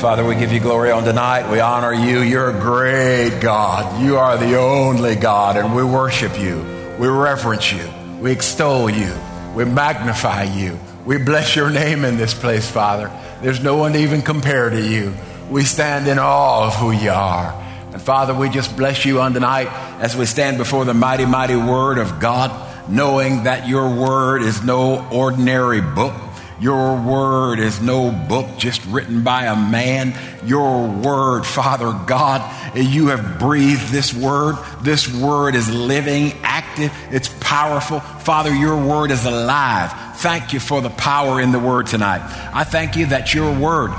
Father, we give you glory on tonight. We honor you. You're a great God. You are the only God, and we worship you. We reverence you. We extol you. We magnify you. We bless your name in this place, Father. There's no one to even compare to you. We stand in awe of who you are. And Father, we just bless you on tonight as we stand before the mighty, mighty word of God, knowing that your word is no ordinary book. Your word is no book just written by a man. Your word, Father God, you have breathed this word. This word is living, active. It's powerful. Father, your word is alive. Thank you for the power in the word tonight. I thank you that your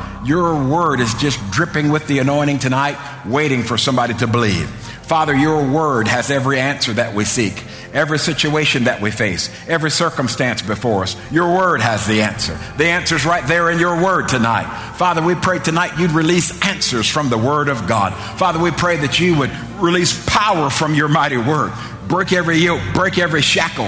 word is just dripping with the anointing tonight, waiting for somebody to believe. Father, your word has every answer that we seek, every situation that we face, every circumstance before us. Your word has the answer. The answer's right there in your word tonight. Father, we pray tonight you'd release answers from the word of God. Father, we pray that you would release power from your mighty word. Break every yoke, break every shackle,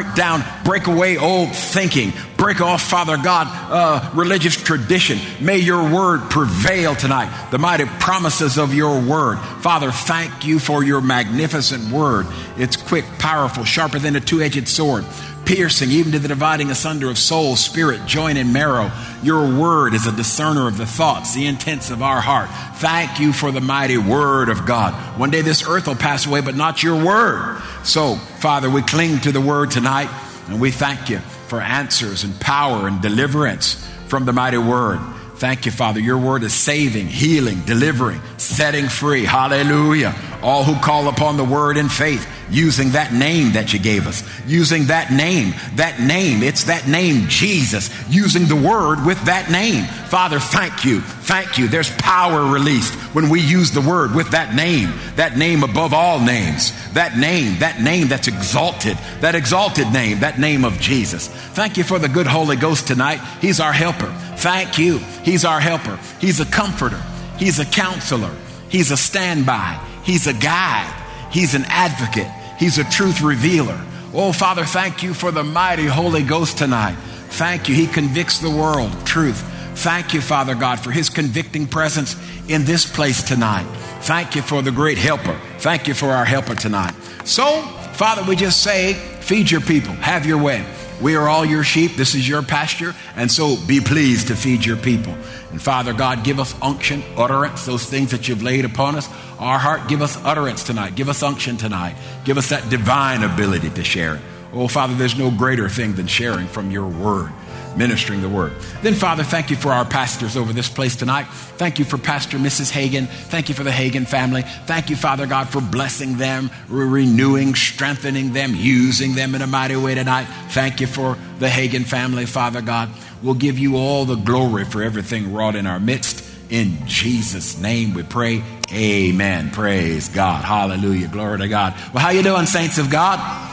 break away old thinking, break off, Father God, religious tradition. May your word prevail tonight, the mighty promises of your word. Father, thank you for your magnificent word. It's quick, powerful, sharper than a two-edged sword, piercing even to the dividing asunder of soul, spirit, joint, and marrow. Your word is a discerner of the thoughts, the intents of our heart. Thank you for the mighty word of God. One day this earth will pass away, but not your word. So, Father, we cling to the word tonight, and we thank you for answers and power and deliverance from the mighty word. Thank you, Father. Your word is saving, healing, delivering, setting free. Hallelujah. All who call upon the word in faith, using that name that you gave us, using that name, it's that name, Jesus, using the word with that name. Father, thank you. Thank you. There's power released when we use the word with that name above all names, that name that's exalted, that exalted name, that name of Jesus. Thank you for the good Holy Ghost tonight. He's our helper. Thank you. He's our helper. He's a comforter. He's a counselor. He's a standby. He's a guide. He's an advocate. He's a truth revealer. Oh, Father, thank you for the mighty Holy Ghost tonight. Thank you. He convicts the world of truth. Thank you, Father God, for his convicting presence in this place tonight. Thank you for the great helper. Thank you for our helper tonight. So, Father, we just say, feed your people. Have your way. We are all your sheep. This is your pasture. And so be pleased to feed your people. And Father God, give us unction, utterance, those things that you've laid upon us. Our heart, give us utterance tonight. Give us unction tonight. Give us that divine ability to share it. Oh, Father, there's no greater thing than sharing from your word, ministering the word. Then, Father, thank you for our pastors over this place tonight. Thank you for Pastor Mrs. Hagan. Thank you for the Hagan family. Thank you, Father God, for blessing them, renewing, strengthening them, using them in a mighty way tonight. Thank you for the Hagan family, Father God. We'll give you all the glory for everything wrought in our midst. In Jesus' name we pray. Amen. Praise God. Hallelujah. Glory to God. Well, how you doing, saints of God?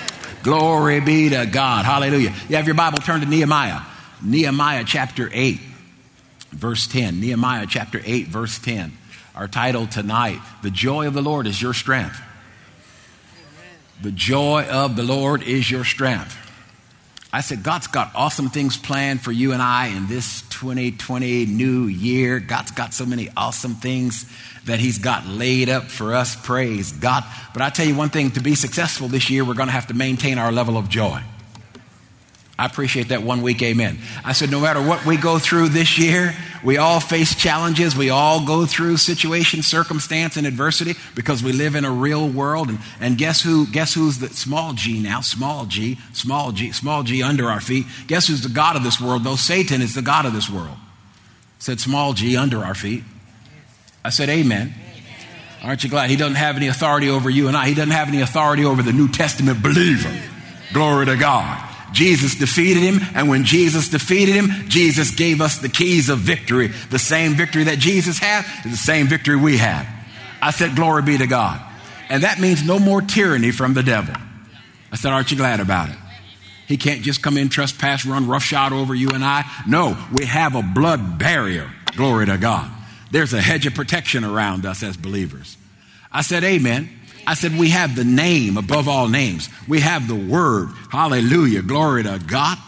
Glory be to God. Hallelujah. You have your Bible, turn to Nehemiah. Nehemiah chapter 8, verse 10. Nehemiah chapter 8, verse 10. Our title tonight, The Joy of the Lord is Your Strength. The joy of the Lord is your strength. I said, God's got awesome things planned for you and I in this 2020 new year. God's got so many awesome things that he's got laid up for us. Praise God. But I tell you one thing, to be successful this year, we're going to have to maintain our level of joy. I appreciate that 1 week. Amen. I said, no matter what we go through this year, we all face challenges. We all go through situations, circumstance, and adversity because we live in a real world. And guess who's the small g now? Small g under our feet. Guess who's the God of this world? Though Satan is the God of this world. I said small g under our feet. I said, amen. Aren't you glad? He doesn't have any authority over you and I. He doesn't have any authority over the New Testament believer. Glory to God. Jesus defeated him, and when Jesus defeated him, Jesus gave us the keys of victory. The same victory that Jesus had is the same victory we have. I said, glory be to God. And that means no more tyranny from the devil. I said, aren't you glad about it? He can't just come in, trespass, run roughshod over you and I. No, we have a blood barrier. Glory to God. There's a hedge of protection around us as believers. I said, amen. I said, we have the name above all names. We have the word. Hallelujah. Glory to God.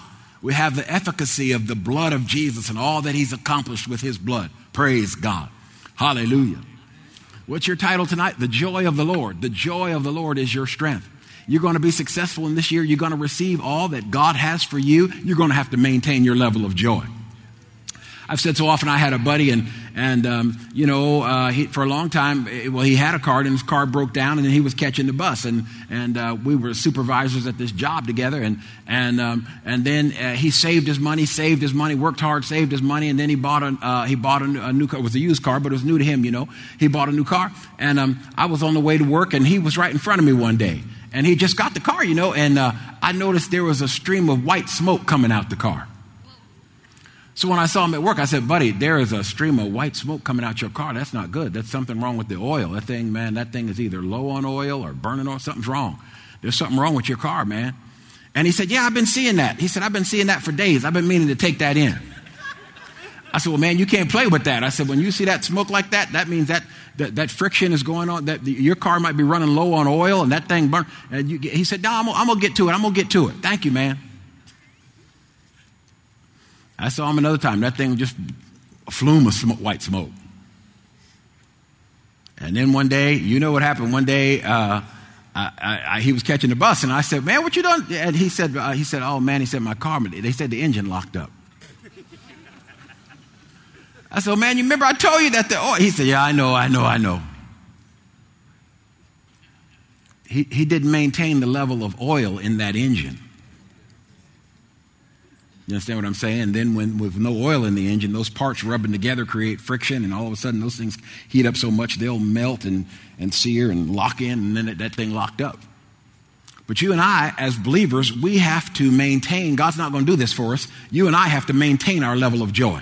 We have the efficacy of the blood of Jesus and all that he's accomplished with his blood. Praise God. Hallelujah. What's your title tonight? The joy of the Lord. The joy of the Lord is your strength. You're going to be successful in this year. You're going to receive all that God has for you. You're going to have to maintain your level of joy. I've said so often, I had a buddy and he, for a long time, he had a car and his car broke down and then he was catching the bus and we were supervisors at this job together and then he saved his money, worked hard, saved his money, and then he bought a new car. It was a used car, but it was new to him, He bought a new car and I was on the way to work and he was right in front of me one day and he just got the car, and I noticed there was a stream of white smoke coming out the car. So when I saw him at work, I said, buddy, there is a stream of white smoke coming out your car. That's not good. That's something wrong with the oil. That thing is either low on oil or burning oil. Something's wrong. There's something wrong with your car, man. And he said, yeah, I've been seeing that. He said, I've been seeing that for days. I've been meaning to take that in. I said, well, man, you can't play with that. I said, when you see that smoke like that, that means that friction is going on, that your car might be running low on oil and that thing burn. And he said, no, I'm going to get to it. I'm going to get to it. Thank you, man. I saw him another time. That thing was just a flume of white smoke. And then one day, you know what happened? One day, he was catching the bus, and I said, man, what you doing? And he said, oh, man, my car, they said the engine locked up. I said, man, you remember I told you that he said, yeah, I know. He didn't maintain the level of oil in that engine. You understand what I'm saying? And then with no oil in the engine, those parts rubbing together create friction, and all of a sudden those things heat up so much they'll melt and sear and lock in, and then that thing locked up. But you and I, as believers, we have to maintain, God's not going to do this for us, you and I have to maintain our level of joy.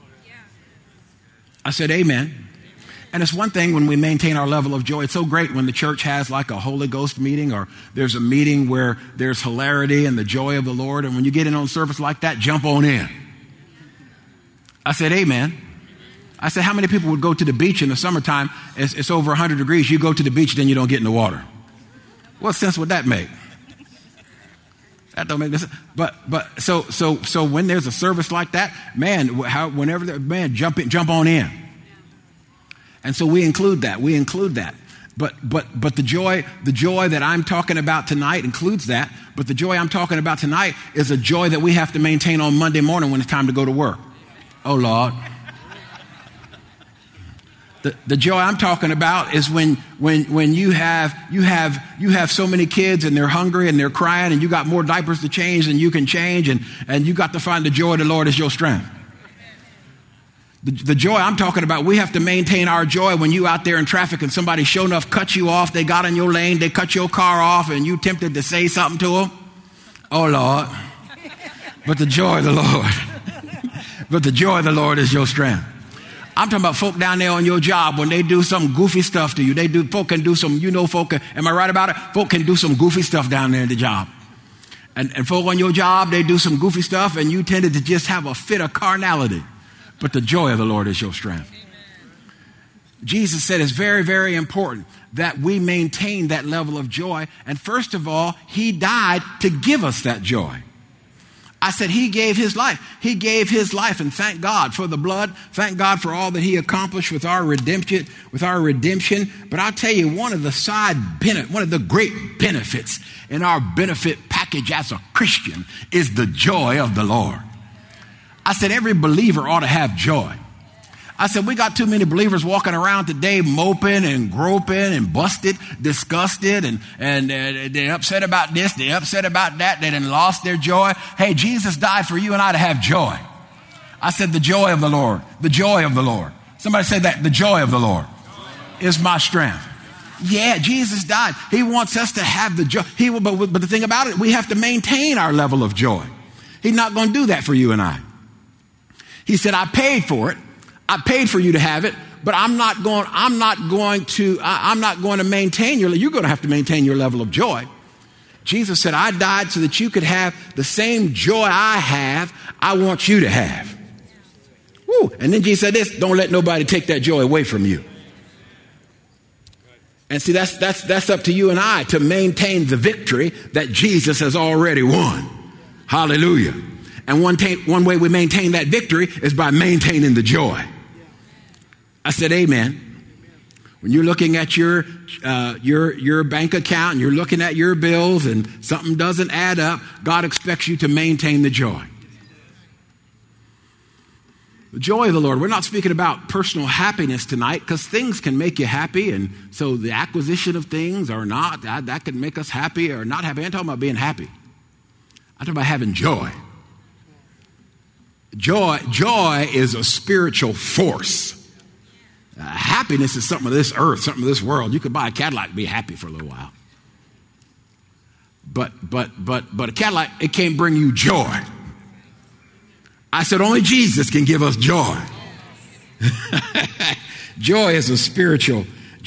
I said amen. And it's one thing when we maintain our level of joy. It's so great when the church has like a Holy Ghost meeting or there's a meeting where there's hilarity and the joy of the Lord. And when you get in on service like that, jump on in. I said, amen. I said, how many people would go to the beach in the summertime? It's over 100 degrees. You go to the beach, then you don't get in the water. What sense would that make? That don't make sense. But so when there's a service like that, man, jump on in. And so we include that. But the joy that I'm talking about tonight includes that. But the joy I'm talking about tonight is a joy that we have to maintain on Monday morning when it's time to go to work. Oh, Lord. The joy I'm talking about is when you have so many kids and they're hungry and they're crying and you got more diapers to change than you can change and you got to find the joy of the Lord is your strength. The joy I'm talking about, we have to maintain our joy when you out there in traffic and somebody sure enough cut you off. They got in your lane, they cut your car off, and you tempted to say something to them. Oh, Lord. But the joy of the Lord is your strength. I'm talking about folk down there on your job when they do some goofy stuff to you. Folk can do some, am I right about it? Folk can do some goofy stuff down there in the job. And folk on your job, they do some goofy stuff, and you tended to just have a fit of carnality. But the joy of the Lord is your strength. Amen. Jesus said it's very, very important that we maintain that level of joy. And first of all, he died to give us that joy. I said he gave his life. He gave his life, and thank God for the blood. Thank God for all that he accomplished with our redemption. But I'll tell you, one of the great benefits in our benefit package as a Christian is the joy of the Lord. I said, every believer ought to have joy. I said, we got too many believers walking around today moping and groping and busted, disgusted, and they're upset about this, they're upset about that, they done lost their joy. Hey, Jesus died for you and I to have joy. I said, the joy of the Lord, the joy of the Lord. Somebody say that, the joy of the Lord is my strength. Yeah, Jesus died. He wants us to have the joy. But the thing about it, we have to maintain our level of joy. He's not going to do that for you and I. He said, I paid for it. I paid for you to have it, but I'm not going to maintain you're going to have to maintain your level of joy. Jesus said, I died so that you could have the same joy I have, I want you to have. Woo. And then Jesus said this, don't let nobody take that joy away from you. And see, that's up to you and I to maintain the victory that Jesus has already won. Hallelujah. And one way we maintain that victory is by maintaining the joy. I said, amen. When you're looking at your bank account and you're looking at your bills and something doesn't add up, God expects you to maintain the joy. The joy of the Lord. We're not speaking about personal happiness tonight because things can make you happy. And so the acquisition of things or not, that can make us happy or not happy. I'm talking about being happy. I'm talking about having joy. Joy is a spiritual force. Happiness is something of this earth, something of this world. You could buy a Cadillac and be happy for a little while. But a Cadillac, it can't bring you joy. I said only Jesus can give us joy. Joy is a spiritual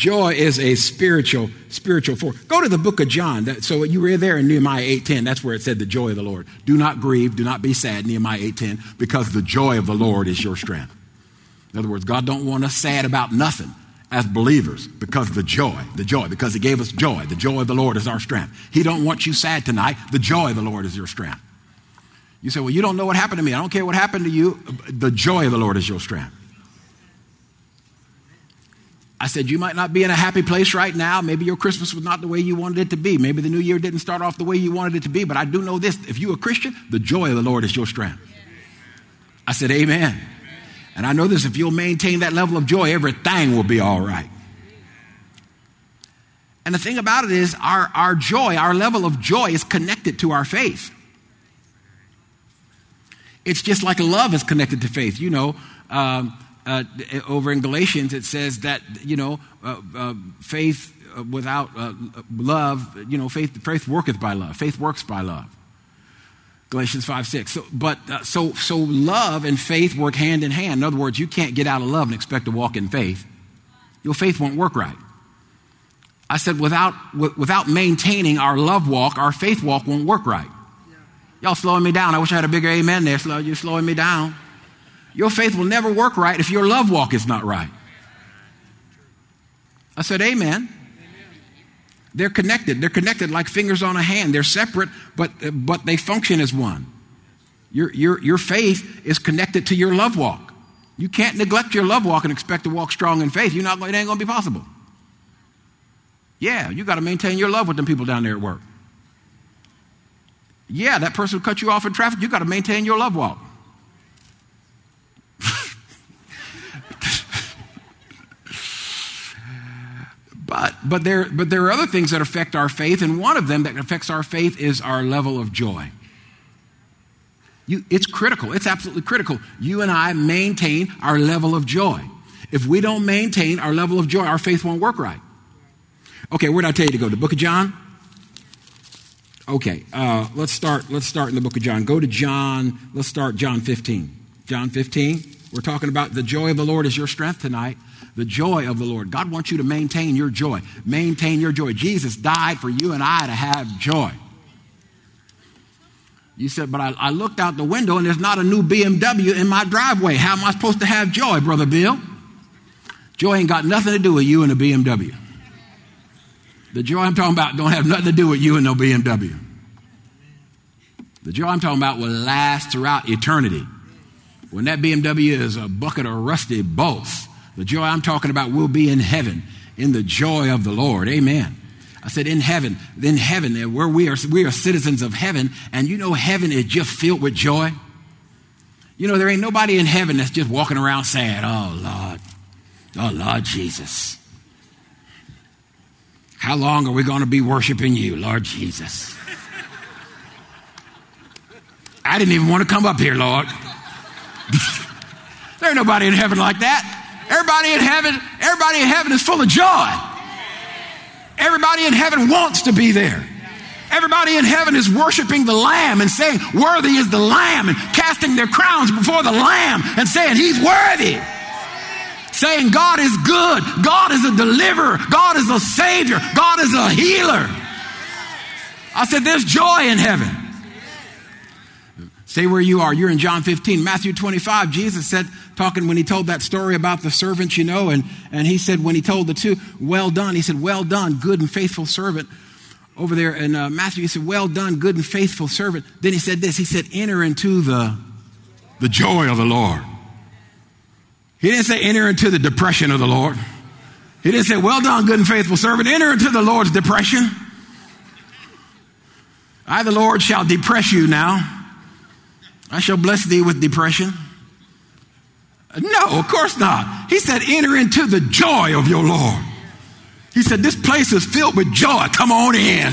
force. Go to the book of John. So you were there in Nehemiah 8:10. That's where it said the joy of the Lord. Do not grieve, do not be sad, Nehemiah 8:10, because the joy of the Lord is your strength. In other words, God don't want us sad about nothing as believers because the joy, because he gave us joy. The joy of the Lord is our strength. He don't want you sad tonight. The joy of the Lord is your strength. You say, well, you don't know what happened to me. I don't care what happened to you. The joy of the Lord is your strength. I said, you might not be in a happy place right now. Maybe your Christmas was not the way you wanted it to be. Maybe the new year didn't start off the way you wanted it to be. But I do know this. If you're a Christian, the joy of the Lord is your strength. I said, amen. And I know this, if you'll maintain that level of joy, everything will be all right. And the thing about it is our joy, our level of joy is connected to our faith. It's just like love is connected to faith. You know, over in Galatians, it says that, faith without love, faith worketh by love. Faith works by love. Galatians 5:6. So love and faith work hand in hand. In other words, you can't get out of love and expect to walk in faith. Your faith won't work right. I said without maintaining our love walk, our faith walk won't work right. Y'all slowing me down. I wish I had a bigger amen there. You're slowing me down. Your faith will never work right if your love walk is not right. I said amen. They're connected. They're connected like fingers on a hand. They're separate, but they function as one. Your faith is connected to your love walk. You can't neglect your love walk and expect to walk strong in faith. It ain't going to be possible. Yeah, you got to maintain your love with them people down there at work. Yeah, that person who cut you off in traffic, you got to maintain your love walk. But there are other things that affect our faith, and one of them that affects our faith is our level of joy. It's critical. It's absolutely critical. You and I maintain our level of joy. If we don't maintain our level of joy, our faith won't work right. Okay, where did I tell you to go? The book of John? Okay, let's start in the book of John. Go to John. Let's start John 15. John 15. We're talking about the joy of the Lord is your strength tonight. The joy of the Lord. God wants you to maintain your joy. Maintain your joy. Jesus died for you and I to have joy. You said, but I looked out the window and there's not a new BMW in my driveway. How am I supposed to have joy, Brother Bill? Joy ain't got nothing to do with you and a BMW. The joy I'm talking about don't have nothing to do with you and no BMW. The joy I'm talking about will last throughout eternity. When that BMW is a bucket of rusty bolts, the joy I'm talking about will be in heaven, in the joy of the Lord. Amen. I said in heaven, where we are citizens of heaven, and you know heaven is just filled with joy. You know, there ain't nobody in heaven that's just walking around saying, oh Lord Jesus. How long are we going to be worshiping you, Lord Jesus? I didn't even want to come up here, Lord. There ain't nobody in heaven like that. Everybody in heaven is full of joy. Everybody in heaven wants to be there. Everybody in heaven is worshiping the Lamb and saying, worthy is the Lamb, and casting their crowns before the Lamb and saying, he's worthy. Saying God is good. God is a deliverer. God is a savior. God is a healer. I said, there's joy in heaven. Stay where you are. You're in John 15. Matthew 25, Jesus said, talking when he told that story about the servants, and he said when he told the two, well done, he said, well done, good and faithful servant. over there in Matthew, he said, well done, good and faithful servant. Then he said this, he said, enter into the joy of the Lord. He didn't say enter into the depression of the Lord. He didn't say, well done, good and faithful servant, enter into the Lord's depression. I, the Lord, shall depress you now. I shall bless thee with depression. No, of course not. He said, enter into the joy of your Lord. He said, this place is filled with joy. Come on in.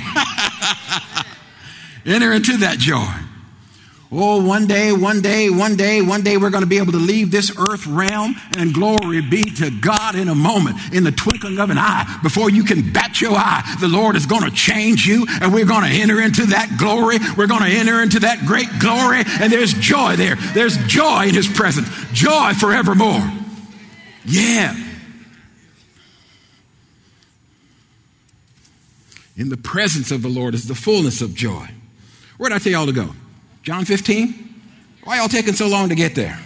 Enter into that joy. Oh, one day, we're going to be able to leave this earth realm, and glory be to God in a moment, in the twinkling of an eye. Before you can bat your eye, the Lord is going to change you, and we're going to enter into that glory. We're going to enter into that great glory, and there's joy there. There's joy in his presence. Joy forevermore. Yeah. In the presence of the Lord is the fullness of joy. Where did I tell y'all to go? John 15? Why y'all taking so long to get there?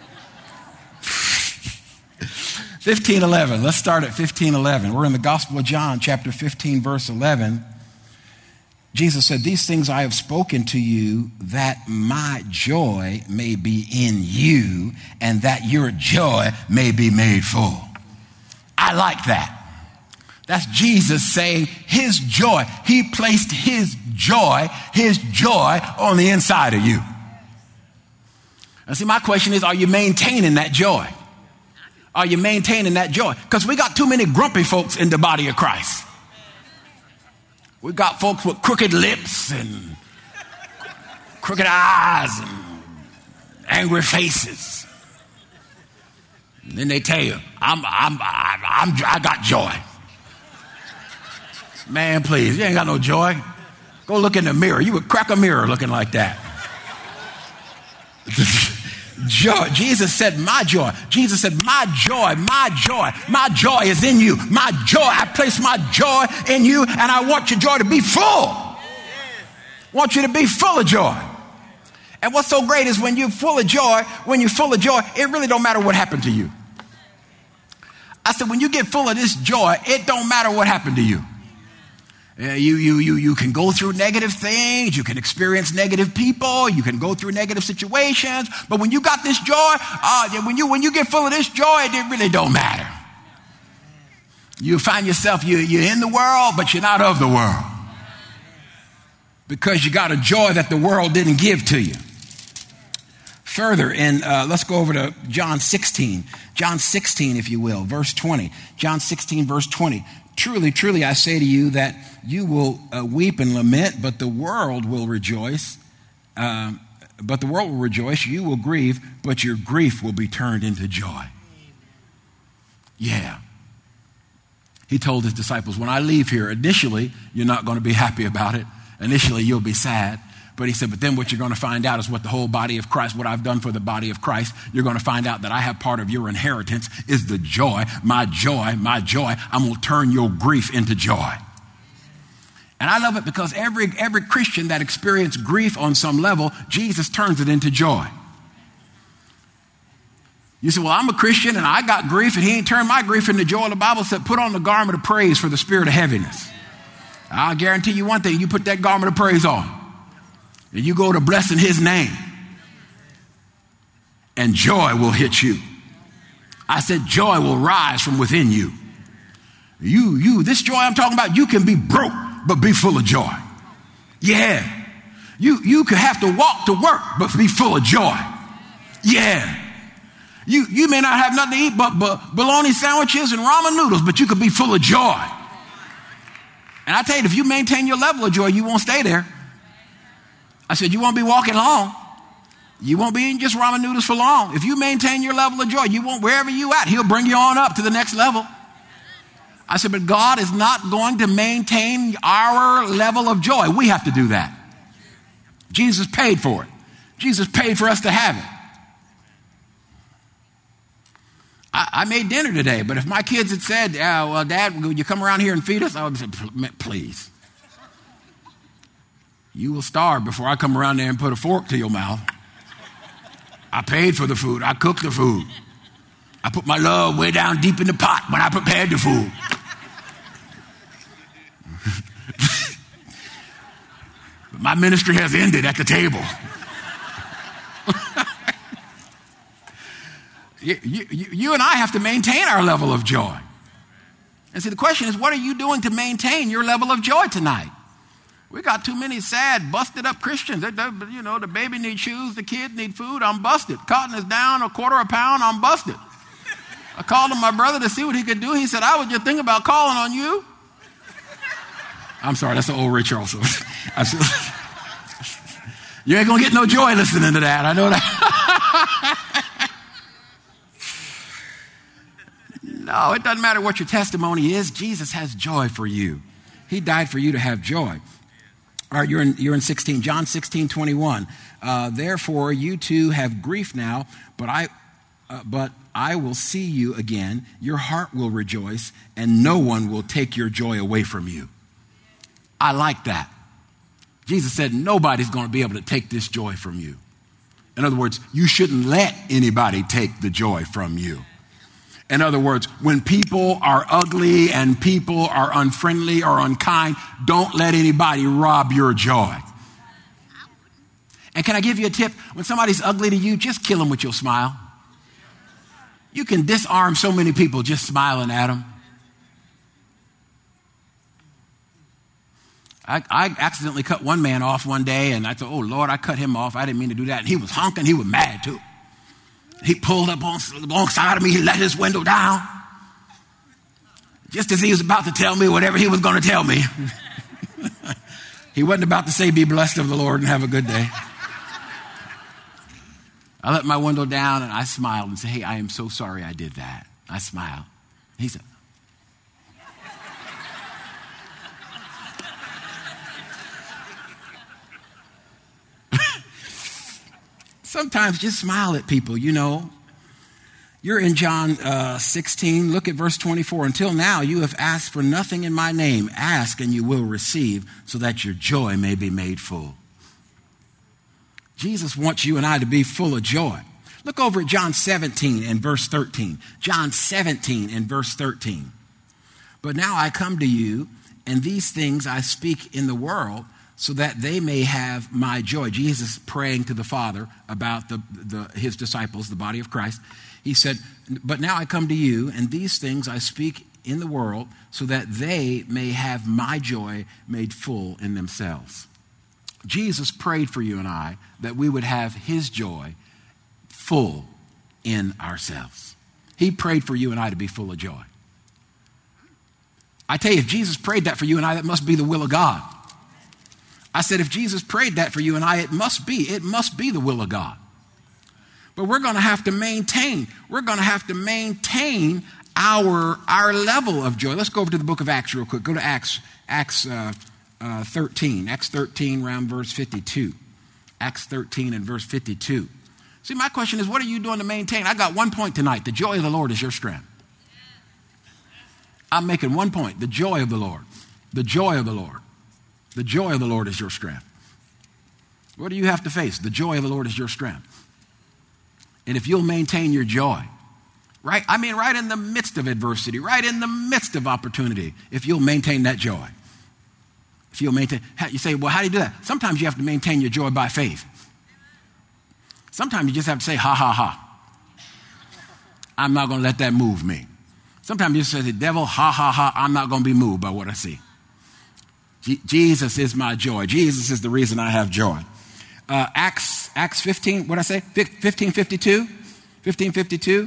15:11. Let's start at 15:11. We're in the Gospel of John, chapter 15, verse 11. Jesus said, these things I have spoken to you that my joy may be in you and that your joy may be made full. I like that. That's Jesus saying his joy. He placed his joy on the inside of you. And see, my question is, are you maintaining that joy? Are you maintaining that joy? Because we got too many grumpy folks in the body of Christ. We got folks with crooked lips and crooked eyes and angry faces. And then they tell you, I got joy. Man, please, you ain't got no joy. Go look in the mirror. You would crack a mirror looking like that. Joy. Jesus said, my joy. Jesus said, my joy is in you. My joy, I place my joy in you, and I want your joy to be full. I want you to be full of joy. And what's so great is when you're full of joy, it really don't matter what happened to you. I said, when you get full of this joy, it don't matter what happened to you. You can go through negative things. You can experience negative people. You can go through negative situations. But when you got this joy, when you get full of this joy, it really don't matter. You find yourself, you're in the world, but you're not of the world. Because you got a joy that the world didn't give to you. Further, let's go over to John 16. John 16, if you will, verse 20. John 16, verse 20. Truly, truly, I say to you that you will weep and lament, but the world will rejoice. You will grieve, but your grief will be turned into joy. Yeah. He told his disciples, when I leave here, initially, you're not going to be happy about it. Initially, you'll be sad. But he said, but then what you're going to find out is what the whole body of Christ, what I've done for the body of Christ, you're going to find out that I have part of your inheritance is the joy, my joy, my joy. I'm going to turn your grief into joy. And I love it because every Christian that experienced grief on some level, Jesus turns it into joy. You say, well, I'm a Christian and I got grief and he ain't turned my grief into joy. The Bible said, put on the garment of praise for the spirit of heaviness. I'll guarantee you one thing, you put that garment of praise on. And you go to blessing his name, and joy will hit you. I said joy will rise from within you. This joy I'm talking about, you can be broke, but be full of joy. Yeah. You could have to walk to work, but be full of joy. Yeah. You may not have nothing to eat but bologna sandwiches and ramen noodles, but you could be full of joy. And I tell you, if you maintain your level of joy, you won't stay there. I said, you won't be walking long. You won't be eating just ramen noodles for long. If you maintain your level of joy, you won't, wherever you at, he'll bring you on up to the next level. I said, but God is not going to maintain our level of joy. We have to do that. Jesus paid for it. Jesus paid for us to have it. I made dinner today, but if my kids had said, well, Dad, would you come around here and feed us? I would have said, please. You will starve before I come around there and put a fork to your mouth. I paid for the food. I cooked the food. I put my love way down deep in the pot when I prepared the food. my ministry has ended at the table. You and I have to maintain our level of joy. And see, the question is, what are you doing to maintain your level of joy tonight? We got too many sad, busted up Christians. The baby needs shoes, the kid needs food, I'm busted. Cotton is down $0.25 a pound, I'm busted. I called my brother to see what he could do. He said, I was just thinking about calling on you. I'm sorry, that's the old Ray Charles song. You ain't going to get no joy listening to that. I know that. No, it doesn't matter what your testimony is. Jesus has joy for you. He died for you to have joy. All right, you're in 16, John 16:21. Therefore, you too have grief now, but I will see you again. Your heart will rejoice, and no one will take your joy away from you. I like that. Jesus said nobody's going to be able to take this joy from you. In other words, you shouldn't let anybody take the joy from you. In other words, when people are ugly and people are unfriendly or unkind, don't let anybody rob your joy. And can I give you a tip? When somebody's ugly to you, just kill them with your smile. You can disarm so many people just smiling at them. I accidentally cut one man off one day, and I thought, oh, Lord, I cut him off. I didn't mean to do that. And he was honking. He was mad, too. He pulled up alongside of me. He let his window down. Just as he was about to tell me whatever he was going to tell me. He wasn't about to say, be blessed of the Lord and have a good day. I let my window down and I smiled and said, hey, I am so sorry I did that. I smiled. He said, sometimes just smile at people, you know. You're in John 16. Look at verse 24. Until now, you have asked for nothing in my name. Ask and you will receive so that your joy may be made full. Jesus wants you and I to be full of joy. Look over at John 17 and verse 13. John 17 and verse 13. But now I come to you, and these things I speak in the world, so that they may have my joy. Jesus praying to the Father about his disciples, the body of Christ. He said, but now I come to you, and these things I speak in the world, so that they may have my joy made full in themselves. Jesus prayed for you and I that we would have his joy full in ourselves. He prayed for you and I to be full of joy. I tell you, if Jesus prayed that for you and I, that must be the will of God. I said, if Jesus prayed that for you and I, it must be the will of God. But we're going to have to maintain our level of joy. Let's go over to the book of Acts real quick. Go to Acts 13. Acts 13 around verse 52. Acts 13 and verse 52. See, my question is, what are you doing to maintain? I got one point tonight. The joy of the Lord is your strength. I'm making one point. The joy of the Lord. The joy of the Lord. The joy of the Lord is your strength. What do you have to face? The joy of the Lord is your strength. And if you'll maintain your joy, right? I mean, right in the midst of adversity, right in the midst of opportunity, if you'll maintain that joy. If you'll maintain, you say, well, how do you do that? Sometimes you have to maintain your joy by faith. Sometimes you just have to say, ha, ha, ha. I'm not going to let that move me. Sometimes you just say, the devil, ha, ha, ha, I'm not going to be moved by what I see. Jesus is my joy. Jesus is the reason I have joy. Acts 15, what did I say? 1552? 1552?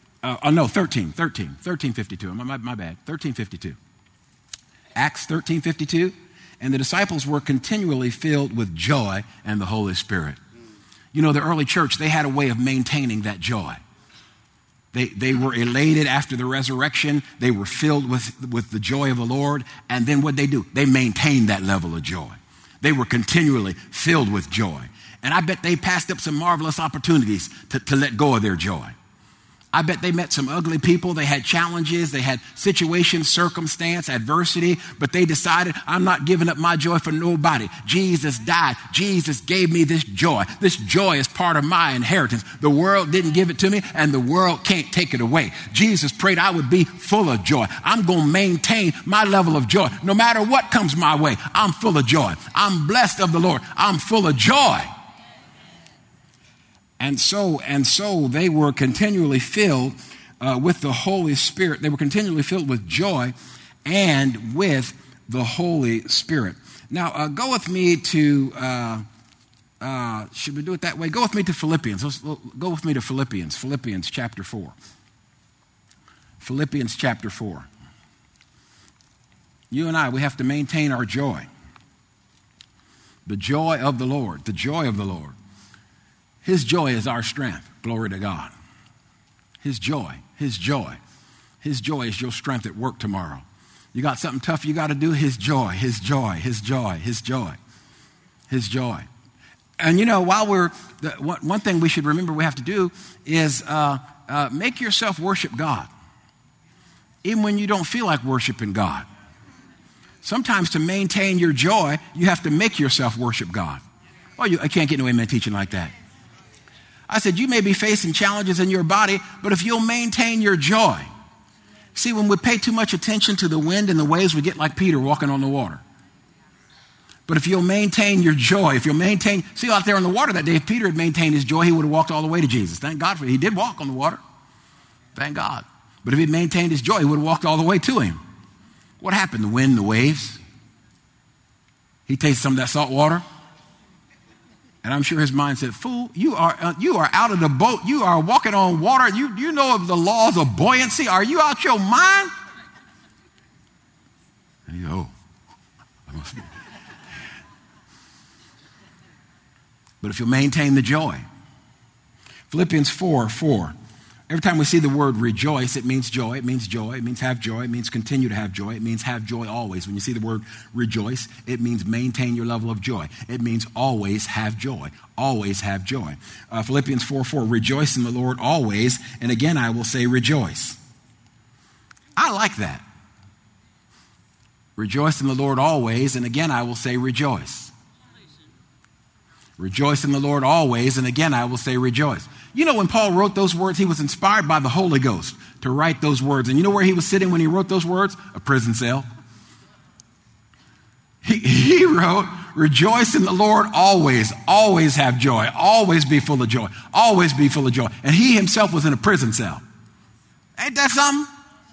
1352. My bad. 1352. Acts 13:52. And the disciples were continually filled with joy and the Holy Spirit. You know, the early church, they had a way of maintaining that joy. They were elated after the resurrection. They were filled with the joy of the Lord. And then what'd they do? They maintained that level of joy. They were continually filled with joy. And I bet they passed up some marvelous opportunities to let go of their joy. I bet they met some ugly people. They had challenges. They had situations, circumstance, adversity, but they decided, I'm not giving up my joy for nobody. Jesus died. Jesus gave me this joy. This joy is part of my inheritance. The world didn't give it to me, and the world can't take it away. Jesus prayed I would be full of joy. I'm going to maintain my level of joy. No matter what comes my way, I'm full of joy. I'm blessed of the Lord. I'm full of joy. And so they were continually filled with the Holy Spirit. They were continually filled with joy and with the Holy Spirit. Now, go with me to, should we do it that way? Go with me to Philippians. Go with me to Philippians chapter 4. Philippians chapter 4. You and I, we have to maintain our joy. The joy of the Lord, the joy of the Lord. His joy is our strength. Glory to God. His joy is your strength at work tomorrow. You got something tough you got to do? His joy. And you know, one thing we should remember we have to do is make yourself worship God. Even when you don't feel like worshiping God. Sometimes to maintain your joy, you have to make yourself worship God. Oh, I can't get no amen teaching like that. I said, you may be facing challenges in your body, but if you'll maintain your joy. See, when we pay too much attention to the wind and the waves, we get like Peter walking on the water. But if you'll maintain your joy, see out there on the water that day, if Peter had maintained his joy, he would have walked all the way to Jesus. Thank God for it. He did walk on the water. Thank God. But if he maintained his joy, he would have walked all the way to him. What happened? The wind, the waves. He tasted some of that salt water. And I'm sure his mind said, fool, you are out of the boat. You are walking on water. You know of the laws of buoyancy. Are you out your mind? And you go, oh. But if you maintain the joy. Philippians 4:4. Every time we see the word rejoice, it means joy. It means joy. It means have joy. It means continue to have joy. It means have joy always. When you see the word rejoice, it means maintain your level of joy. It means always have joy. Always have joy. Philippians 4:4, rejoice in the Lord always. And again, I will say rejoice. I like that. Rejoice in the Lord always. And again, I will say rejoice. Rejoice in the Lord always. And again, I will say rejoice. You know, when Paul wrote those words, he was inspired by the Holy Ghost to write those words. And you know where he was sitting when he wrote those words? A prison cell. He wrote, rejoice in the Lord always. Always have joy. Always be full of joy. Always be full of joy. And he himself was in a prison cell. Ain't that something?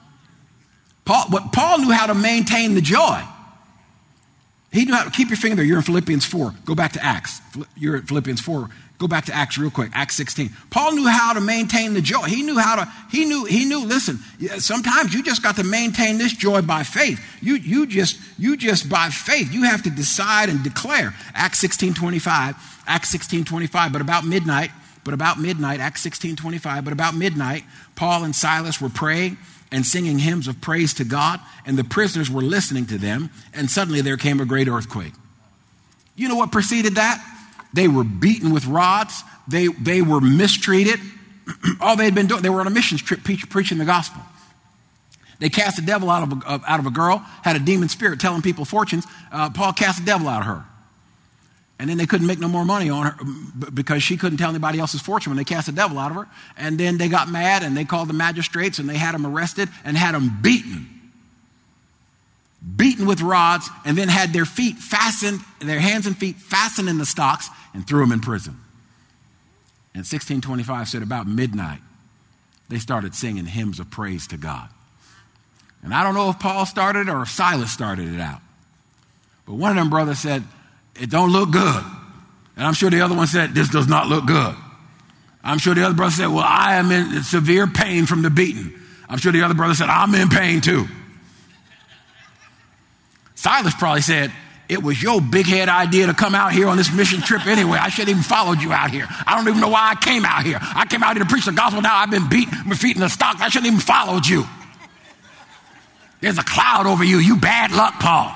Paul knew how to maintain the joy. He knew how to keep your finger there. You're in Philippians 4. Go back to Acts. You're at Philippians 4. Go back to Acts real quick. Acts 16. Paul knew how to maintain the joy. He knew, listen, sometimes you just got to maintain this joy by faith. You just by faith, you have to decide and declare. Acts 16:25, but about midnight, Acts 16:25, but about midnight, Paul and Silas were praying and singing hymns of praise to God, and the prisoners were listening to them, and suddenly there came a great earthquake. You know what preceded that? They were beaten with rods. They were mistreated. All they had been doing, they were on a missions trip preaching the gospel. They cast a devil out of a girl, had a demon spirit telling people fortunes. Paul cast the devil out of her. And then they couldn't make no more money on her because she couldn't tell anybody else's fortune when they cast the devil out of her. And then they got mad and they called the magistrates and they had them arrested and had them beaten with rods, and then had their hands and feet fastened in the stocks and threw them in prison. And 1625 said about midnight, they started singing hymns of praise to God. And I don't know if Paul started or if Silas started it out. But one of them brothers said, it don't look good. And I'm sure the other one said, this does not look good. I'm sure the other brother said, well, I am in severe pain from the beating. I'm sure the other brother said, I'm in pain too. Silas probably said, it was your big head idea to come out here on this mission trip anyway. I shouldn't even followed you out here. I don't even know why I came out here. I came out here to preach the gospel. Now I've been beaten, my feet in the stocks. I shouldn't even followed you. There's a cloud over you. You bad luck, Paul.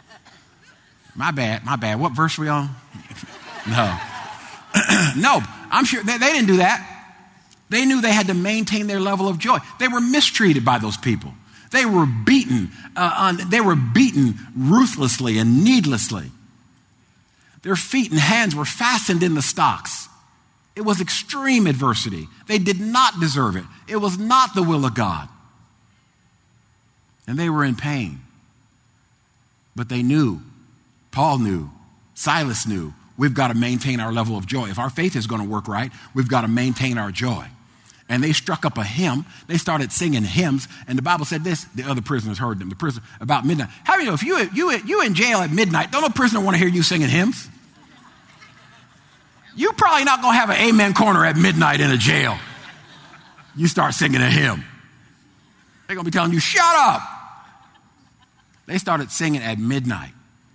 My bad. What verse are we on? No. No. I'm sure they didn't do that. They knew they had to maintain their level of joy. They were mistreated by those people. They were beaten. They were beaten ruthlessly and needlessly. Their feet and hands were fastened in the stocks. It was extreme adversity. They did not deserve it. It was not the will of God. And they were in pain. But they knew, Paul knew, Silas knew, we've got to maintain our level of joy. If our faith is going to work right, we've got to maintain our joy. And they struck up a hymn. They started singing hymns. And the Bible said this, the other prisoners heard them. The prisoner about midnight. How do you know if you in jail at midnight, don't a prisoner want to hear you singing hymns? You're probably not going to have an amen corner at midnight in a jail. You start singing a hymn. They're going to be telling you, shut up. They started singing at midnight.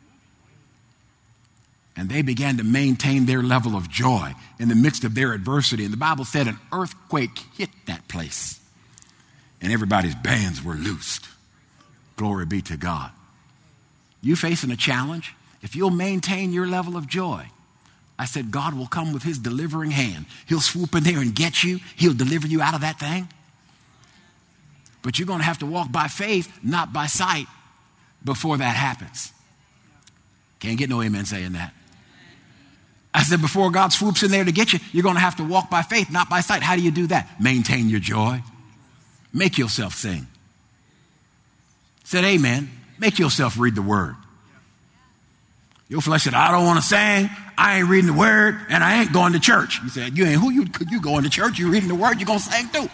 And they began to maintain their level of joy in the midst of their adversity. And the Bible said an earthquake hit that place. And everybody's bands were loosed. Glory be to God. You facing a challenge? If you'll maintain your level of joy, I said God will come with his delivering hand. He'll swoop in there and get you. He'll deliver you out of that thing. But you're going to have to walk by faith, not by sight, before that happens. Can't get no amen saying that. I said before God swoops in there to get you, you're going to have to walk by faith, not by sight. How do you do that? Maintain your joy. Make yourself sing. Said amen. Make yourself read the word. Your flesh said, I don't want to sing. I ain't reading the word, and I ain't going to church. You said, you going to church? You reading the word? You going to sing too.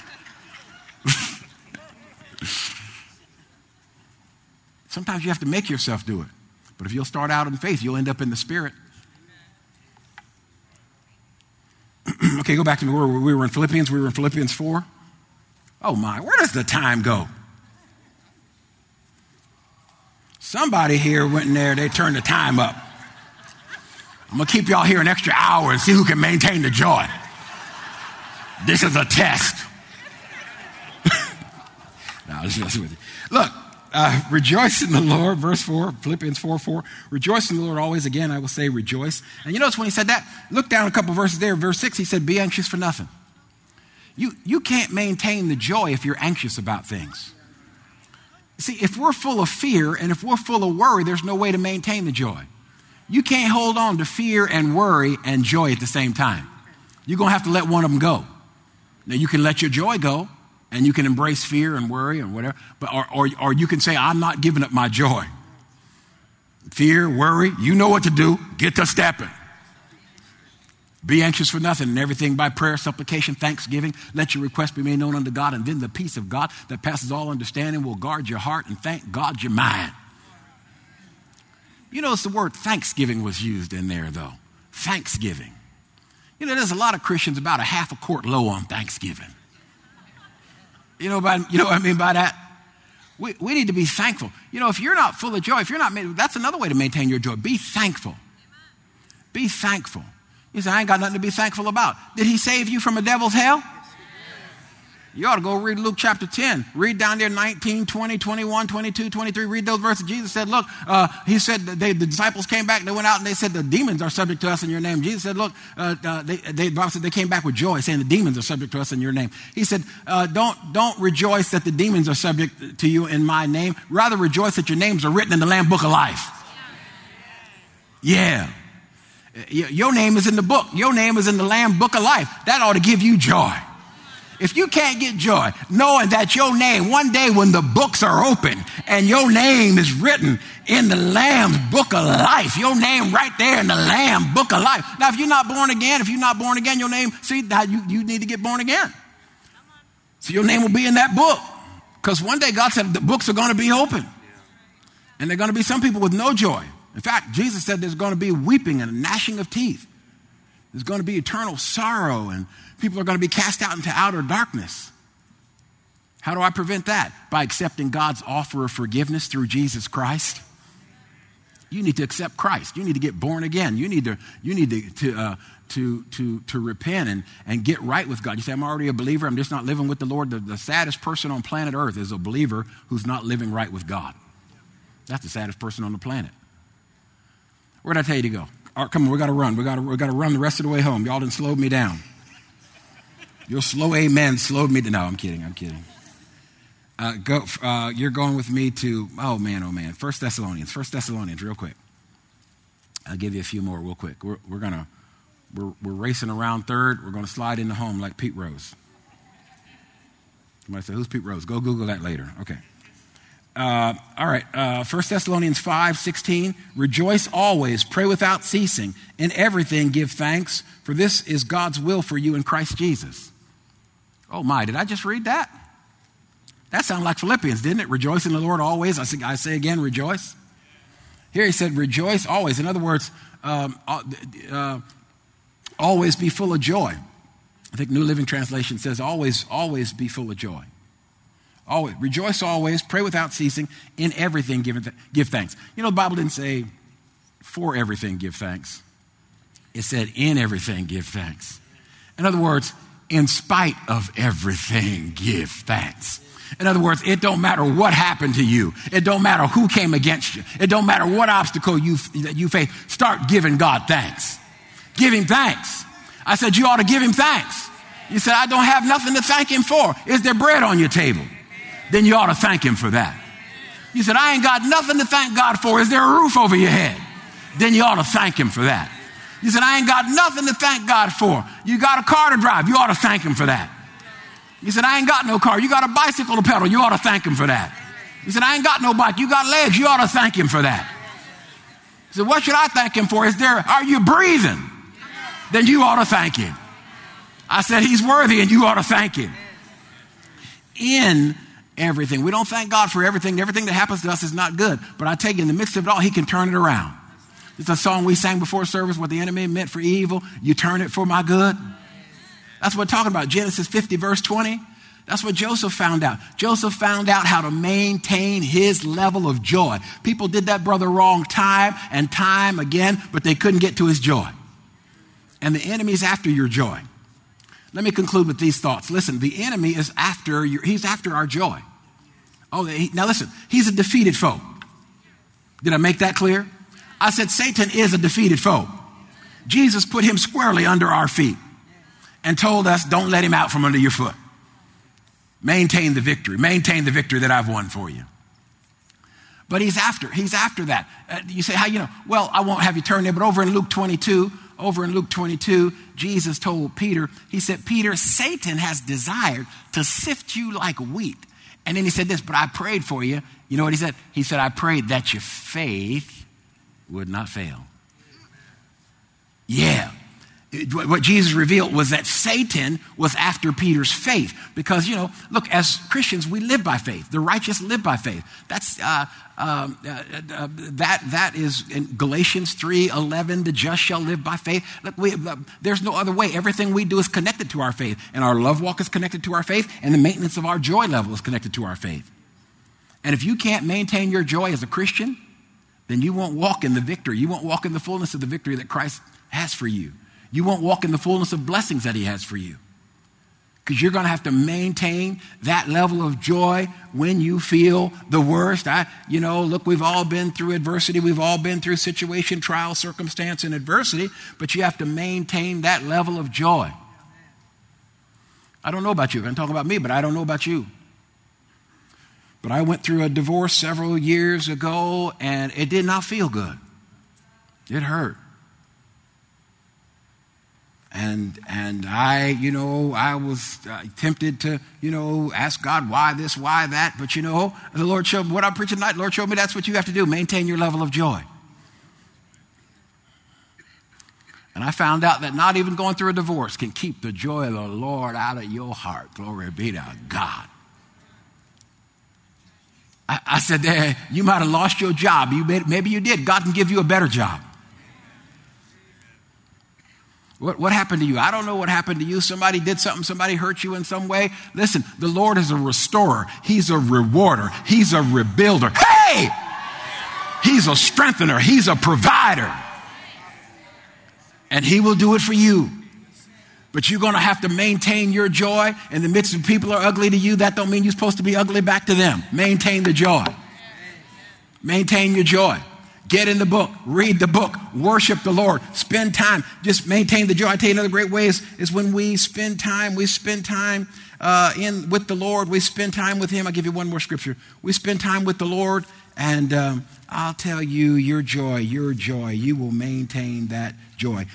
Sometimes you have to make yourself do it. But if you'll start out in faith, you'll end up in the spirit. Okay, go back to where we were in Philippians. We were in Philippians 4. Oh my, where does the time go? Somebody here went in there, they turned the time up. I'm going to keep y'all here an extra hour and see who can maintain the joy. This is a test. No, just messing with you. Look, rejoice in the Lord, verse 4, Philippians 4:4. Rejoice in the Lord always. Again, I will say rejoice. And you notice when he said that, look down a couple verses there. Verse 6, he said, be anxious for nothing. You can't maintain the joy if you're anxious about things. See, if we're full of fear and if we're full of worry, there's no way to maintain the joy. You can't hold on to fear and worry and joy at the same time. You're going to have to let one of them go. Now, you can let your joy go, and you can embrace fear and worry and whatever, but or you can say, I'm not giving up my joy. Fear, worry, you know what to do. Get to stepping. Be anxious for nothing, and everything by prayer, supplication, thanksgiving. Let your request be made known unto God, and then the peace of God that passes all understanding will guard your heart, and thank God your mind. You notice the word thanksgiving was used in there, though. Thanksgiving. You know, there's a lot of Christians about a half a quart low on Thanksgiving. You know what I mean by that? We need to be thankful. You know, if you're not full of joy, that's another way to maintain your joy. Be thankful. Be thankful. You say, I ain't got nothing to be thankful about. Did he save you from a devil's hell? You ought to go read Luke chapter 10. Read down there 19, 20, 21, 22, 23. Read those verses. Jesus said, look, he said the disciples came back. They went out and they said, the demons are subject to us in your name. Jesus said, look, they came back with joy saying the demons are subject to us in your name. He said, don't rejoice that the demons are subject to you in my name. Rather rejoice that your names are written in the Lamb Book of Life. Yeah. Your name is in the book. Your name is in the Lamb Book of Life. That ought to give you joy. If you can't get joy, knowing that your name, one day when the books are open and your name is written in the Lamb's Book of Life, your name right there in the Lamb Book of Life. Now, if you're not born again, your name, see, you need to get born again. So your name will be in that book. Because one day God said the books are going to be open. And there are going to be some people with no joy. In fact, Jesus said there's going to be weeping and gnashing of teeth. There's going to be eternal sorrow, and people are going to be cast out into outer darkness. How do I prevent that? By accepting God's offer of forgiveness through Jesus Christ. You need to accept Christ. You need to get born again. You need to repent and get right with God. You say, I'm already a believer. I'm just not living with the Lord. The saddest person on planet Earth is a believer who's not living right with God. That's the saddest person on the planet. Where did I tell you to go? All right, come on, we got to run. We got to run the rest of the way home. Y'all done slowed me down. Your slow amen slowed me down. No, I'm kidding. You're going with me to, oh man. 1 Thessalonians, real quick. I'll give you a few more real quick. We're racing around third. We're going to slide into home like Pete Rose. You might say, who's Pete Rose? Go Google that later. Okay. All right. 1 Thessalonians 5:16. Rejoice always, pray without ceasing. In everything give thanks, for this is God's will for you in Christ Jesus. Oh my, did I just read that? That sounded like Philippians, didn't it? Rejoice in the Lord always. I say again, rejoice. Here he said, rejoice always. In other words, always be full of joy. I think New Living Translation says always be full of joy. Always rejoice always, pray without ceasing, in everything give thanks. You know, the Bible didn't say for everything give thanks. It said in everything give thanks. In other words, in spite of everything give thanks. In other words, it don't matter what happened to you. It don't matter who came against you. It don't matter what obstacle you face. Start giving God thanks. Give him thanks. I said, you ought to give him thanks. You said, I don't have nothing to thank him for. Is there bread on your table? Then you ought to thank him for that. You said, I ain't got nothing to thank God for. Is there a roof over your head? Then you ought to thank him for that. You said, I ain't got nothing to thank God for. You got a car to drive. You ought to thank him for that. You said, I ain't got no car. You got a bicycle to pedal. You ought to thank him for that. You said, I ain't got no bike. You got legs. You ought to thank him for that. You said, what should I thank him for? Are you breathing? Then you ought to thank him. I said, he's worthy and you ought to thank him. In everything. We don't thank God for everything. Everything that happens to us is not good. But I tell you, in the midst of it all, he can turn it around. It's a song we sang before service, what the enemy meant for evil, you turn it for my good. That's what we're talking about. Genesis 50, verse 20. That's what Joseph found out. Joseph found out how to maintain his level of joy. People did that brother wrong time and time again, but they couldn't get to his joy. And the enemy's after your joy. Let me conclude with these thoughts. Listen, the enemy is he's after our joy. Now listen, he's a defeated foe. Did I make that clear? I said Satan is a defeated foe. Jesus put him squarely under our feet and told us, don't let him out from under your foot. Maintain the victory. Maintain the victory that I've won for you. But he's after that. You say, how you know? Well, I won't have you turn there, but over in Luke 22, Jesus told Peter, he said, Peter, Satan has desired to sift you like wheat. And then he said this, but I prayed for you. You know what he said? He said, I prayed that your faith would not fail. Yeah. What Jesus revealed was that Satan was after Peter's faith. Because, look, as Christians, we live by faith. The righteous live by faith. That's that is in Galatians 3:11. The just shall live by faith. Look, there's no other way. Everything we do is connected to our faith, and our love walk is connected to our faith, and the maintenance of our joy level is connected to our faith. And if you can't maintain your joy as a Christian, then you won't walk in the victory. You won't walk in the fullness of the victory that Christ has for you. You won't walk in the fullness of blessings that he has for you. Because you're going to have to maintain that level of joy when you feel the worst. Look, we've all been through adversity. We've all been through situation, trial, circumstance, and adversity. But you have to maintain that level of joy. I don't know about you. I'm talking about me, but I don't know about you. But I went through a divorce several years ago, and it did not feel good. It hurt. And I was tempted to, ask God, why this, why that? But, the Lord showed me what I'm preaching tonight. The Lord showed me that's what you have to do. Maintain your level of joy. And I found out that not even going through a divorce can keep the joy of the Lord out of your heart. Glory be to God. I said, you might have lost your job. Maybe you did. God can give you a better job. What happened to you? I don't know what happened to you. Somebody did something. Somebody hurt you in some way. Listen, the Lord is a restorer. He's a rewarder. He's a rebuilder. Hey! He's a strengthener. He's a provider. And he will do it for you. But you're going to have to maintain your joy in the midst of people are ugly to you. That don't mean you're supposed to be ugly back to them. Maintain the joy. Maintain your joy. Get in the book, read the book, worship the Lord, spend time, just maintain the joy. I tell you another great way is when we spend time with the Lord, we spend time with Him. I'll give you one more scripture. We spend time with the Lord, and I'll tell you, your joy, you will maintain that joy.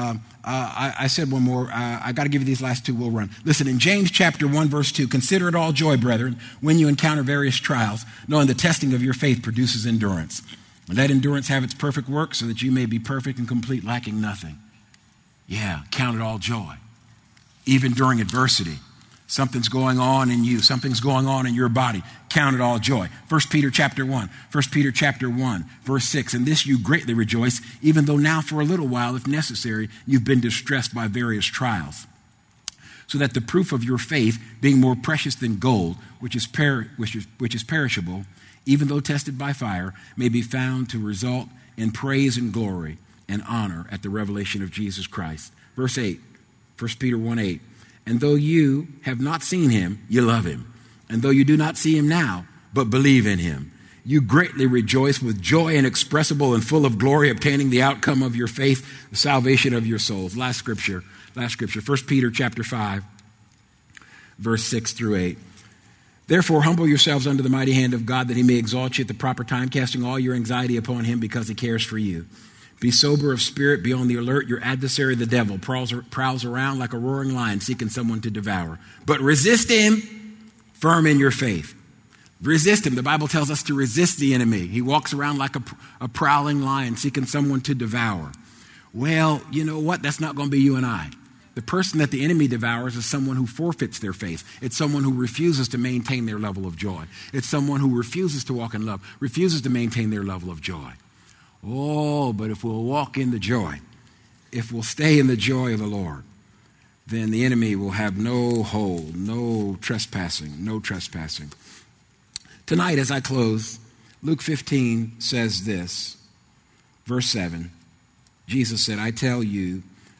I said one more. I got to give you these last two. We'll run. Listen, in James chapter 1, verse 2, consider it all joy, brethren, when you encounter various trials, knowing the testing of your faith produces endurance. And let endurance have its perfect work so that you may be perfect and complete, lacking nothing. Yeah, count it all joy. Even during adversity, something's going on in you. Something's going on in your body. Count it all joy. 1 Peter chapter 1, verse 6. In this you greatly rejoice, even though now for a little while, if necessary, you've been distressed by various trials. So that the proof of your faith, being more precious than gold, which is perishable, even though tested by fire, may be found to result in praise and glory and honor at the revelation of Jesus Christ. Verse 8, 1 Peter 1:8. And though you have not seen him, you love him. And though you do not see him now, but believe in him, you greatly rejoice with joy inexpressible and full of glory, obtaining the outcome of your faith, the salvation of your souls. Last scripture, 1 Peter chapter 5, verse 6 through 8. Therefore, humble yourselves under the mighty hand of God, that he may exalt you at the proper time, casting all your anxiety upon him because he cares for you. Be sober of spirit, be on the alert. Your adversary, the devil, prowls around like a roaring lion, seeking someone to devour. But resist him, firm in your faith. Resist him. The Bible tells us to resist the enemy. He walks around like a prowling lion, seeking someone to devour. Well, you know what? That's not going to be you and I. The person that the enemy devours is someone who forfeits their faith. It's someone who refuses to maintain their level of joy. It's someone who refuses to walk in love, refuses to maintain their level of joy. Oh, but if we'll walk in the joy, if we'll stay in the joy of the Lord, then the enemy will have no hold, no trespassing. Tonight, as I close, Luke 15 says this, verse 7. Jesus said, I tell you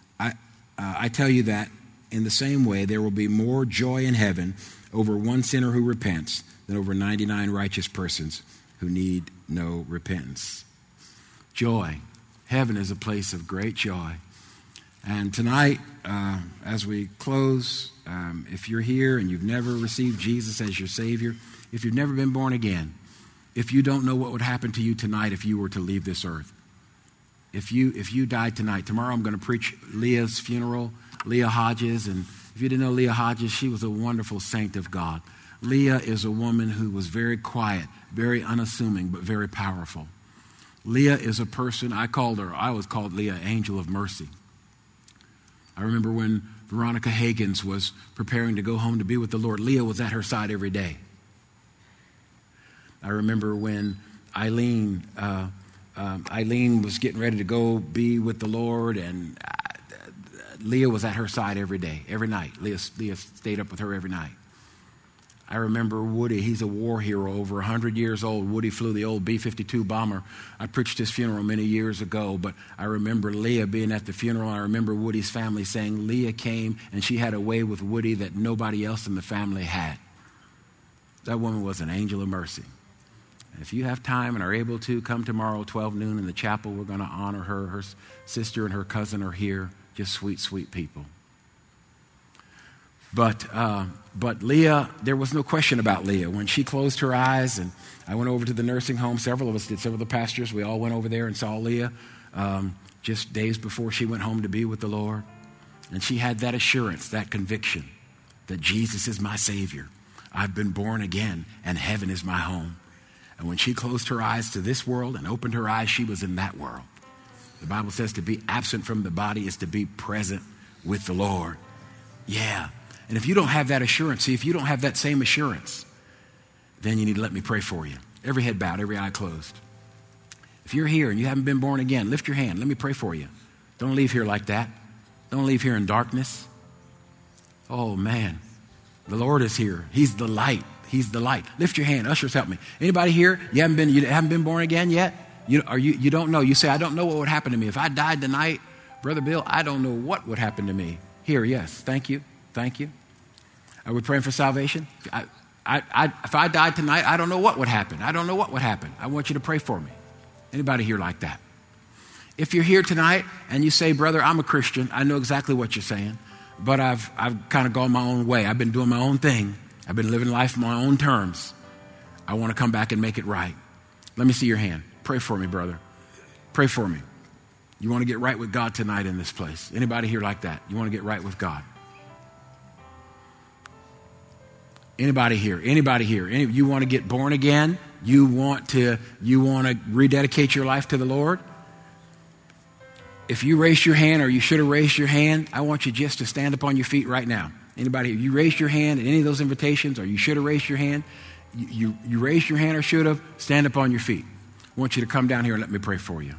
that in the same way there will be more joy in heaven over one sinner who repents than over 99 righteous persons who need no repentance. Joy. Heaven is a place of great joy. And tonight, as we close, if you're here and you've never received Jesus as your Savior, if you've never been born again, if you don't know what would happen to you tonight if you were to leave this earth, if you died tonight, tomorrow I'm going to preach Leah's funeral, Leah Hodges. And if you didn't know Leah Hodges, she was a wonderful saint of God. Leah is a woman who was very quiet, very unassuming, but very powerful. Leah is a person, I always called Leah Angel of Mercy. I remember when Veronica Higgins was preparing to go home to be with the Lord, Leah was at her side every day. I remember when Eileen was getting ready to go be with the Lord, and Leah was at her side every day, every night. Leah stayed up with her every night. I remember Woody. He's a war hero, over 100 years old. Woody flew the old B-52 bomber. I preached his funeral many years ago, but I remember Leah being at the funeral. I remember Woody's family saying Leah came and she had a way with Woody that nobody else in the family had. That woman was an angel of mercy. If you have time and are able to, come tomorrow, 12 noon in the chapel. We're going to honor her. Her sister and her cousin are here. Just sweet, sweet people. But Leah, there was no question about Leah. When she closed her eyes, and I went over to the nursing home, several of us did, several of the pastors, we all went over there and saw Leah just days before she went home to be with the Lord. And she had that assurance, that conviction that Jesus is my Savior. I've been born again, and heaven is my home. And when she closed her eyes to this world and opened her eyes, she was in that world. The Bible says to be absent from the body is to be present with the Lord. Yeah. And if you don't have that assurance, see, if you don't have that same assurance, then you need to let me pray for you. Every head bowed, every eye closed. If you're here and you haven't been born again, lift your hand. Let me pray for you. Don't leave here like that. Don't leave here in darkness. Oh, man. The Lord is here. He's the light. He's the light. Lift your hand. Ushers, help me. Anybody here? You haven't been born again yet? You don't know. You say, I don't know what would happen to me. If I died tonight, Brother Bill, I don't know what would happen to me. Here, yes. Thank you. Thank you. Are we praying for salvation? If I died tonight, I don't know what would happen. I don't know what would happen. I want you to pray for me. Anybody here like that? If you're here tonight and you say, brother, I'm a Christian, I know exactly what you're saying, but I've kind of gone my own way. I've been doing my own thing. I've been living life on my own terms. I want to come back and make it right. Let me see your hand. Pray for me, brother. Pray for me. You want to get right with God tonight in this place? Anybody here like that? You want to get right with God? Anybody here? Anybody here? You want to get born again? You want to rededicate your life to the Lord? If you raised your hand, or you should have raised your hand, I want you just to stand up on your feet right now. Anybody here? You raised your hand at any of those invitations, or you should have raised your hand? You raised your hand or should have, stand up on your feet. I want you to come down here and let me pray for you.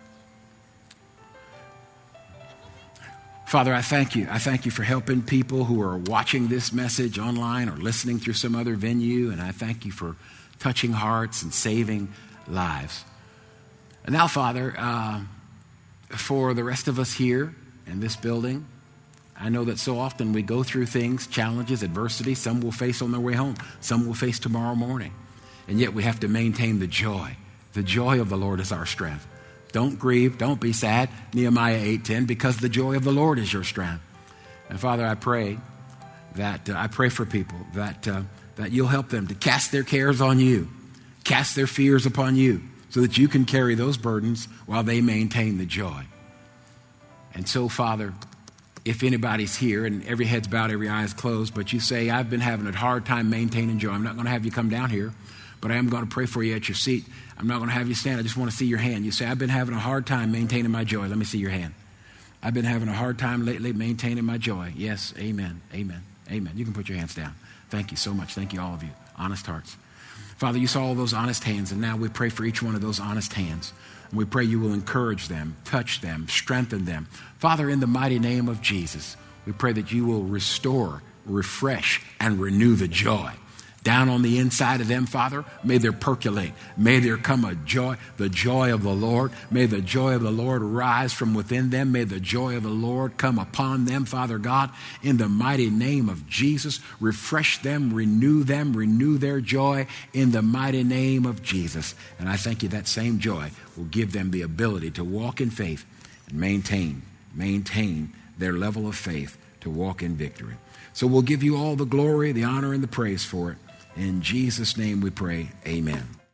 Father, I thank you. I thank you for helping people who are watching this message online or listening through some other venue, and I thank you for touching hearts and saving lives. And now, Father, for the rest of us here in this building, I know that so often we go through things, challenges, adversity. Some will face on their way home. Some will face tomorrow morning. And yet we have to maintain the joy. The joy of the Lord is our strength. Don't grieve. Don't be sad. Nehemiah 8:10, because the joy of the Lord is your strength. And Father, I pray for people that you'll help them to cast their cares on you, cast their fears upon you, so that you can carry those burdens while they maintain the joy. And so, Father, if anybody's here and every head's bowed, every eye is closed, but you say, I've been having a hard time maintaining joy, I'm not going to have you come down here, but I am going to pray for you at your seat. I'm not going to have you stand. I just want to see your hand. You say, I've been having a hard time maintaining my joy. Let me see your hand. I've been having a hard time lately maintaining my joy. Yes, amen, amen, amen. You can put your hands down. Thank you so much. Thank you, all of you. Honest hearts. Father, you saw all those honest hands, and now we pray for each one of those honest hands. And we pray you will encourage them, touch them, strengthen them. Father, in the mighty name of Jesus, we pray that you will restore, refresh, and renew the joy. Down on the inside of them, Father, may there percolate. May there come a joy, the joy of the Lord. May the joy of the Lord rise from within them. May the joy of the Lord come upon them, Father God, in the mighty name of Jesus. Refresh them, renew their joy in the mighty name of Jesus. And I thank you that same joy will give them the ability to walk in faith and maintain their level of faith to walk in victory. So we'll give you all the glory, the honor, and the praise for it. In Jesus' name we pray, amen.